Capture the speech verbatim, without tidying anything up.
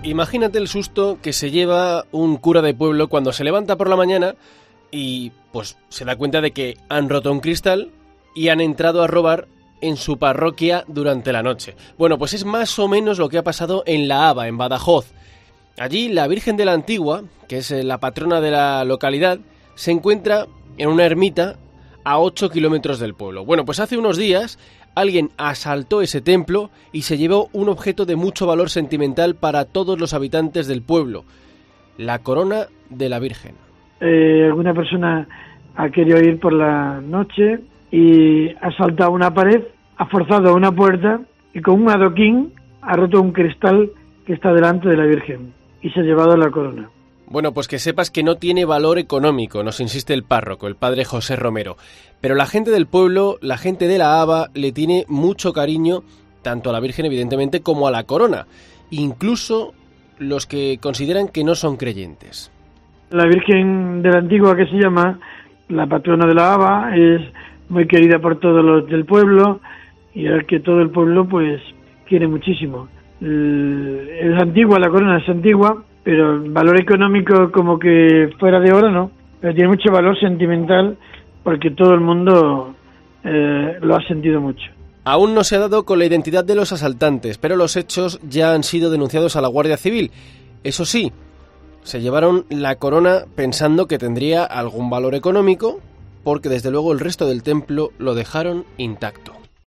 Imagínate el susto que se lleva un cura de pueblo cuando se levanta por la mañana y pues se da cuenta de que han roto un cristal y han entrado a robar en su parroquia durante la noche. Bueno, pues es más o menos lo que ha pasado en La Haba, en Badajoz. Allí la Virgen de la Antigua, que es la patrona de la localidad, se encuentra en una ermita a ocho kilómetros del pueblo. Bueno, pues hace unos días alguien asaltó ese templo y se llevó un objeto de mucho valor sentimental para todos los habitantes del pueblo, la corona de la Virgen. Eh, alguna persona ha querido ir por la noche y ha saltado una pared, ha forzado una puerta y con un adoquín ha roto un cristal que está delante de la Virgen y se ha llevado la corona. Bueno, pues que sepas que no tiene valor económico, nos insiste el párroco, el padre José Romero. Pero la gente del pueblo, la gente de La Haba, le tiene mucho cariño tanto a la Virgen, evidentemente, como a la corona. Incluso los que consideran que no son creyentes. La Virgen de la Antigua, que se llama la patrona de La Haba, es muy querida por todos los del pueblo y al que todo el pueblo pues quiere muchísimo. Es antigua, la corona es antigua, pero el valor económico como que fuera de oro no, pero tiene mucho valor sentimental porque todo el mundo eh, lo ha sentido mucho. Aún no se ha dado con la identidad de los asaltantes, pero los hechos ya han sido denunciados a la Guardia Civil. Eso sí, se llevaron la corona pensando que tendría algún valor económico, porque desde luego el resto del templo lo dejaron intacto.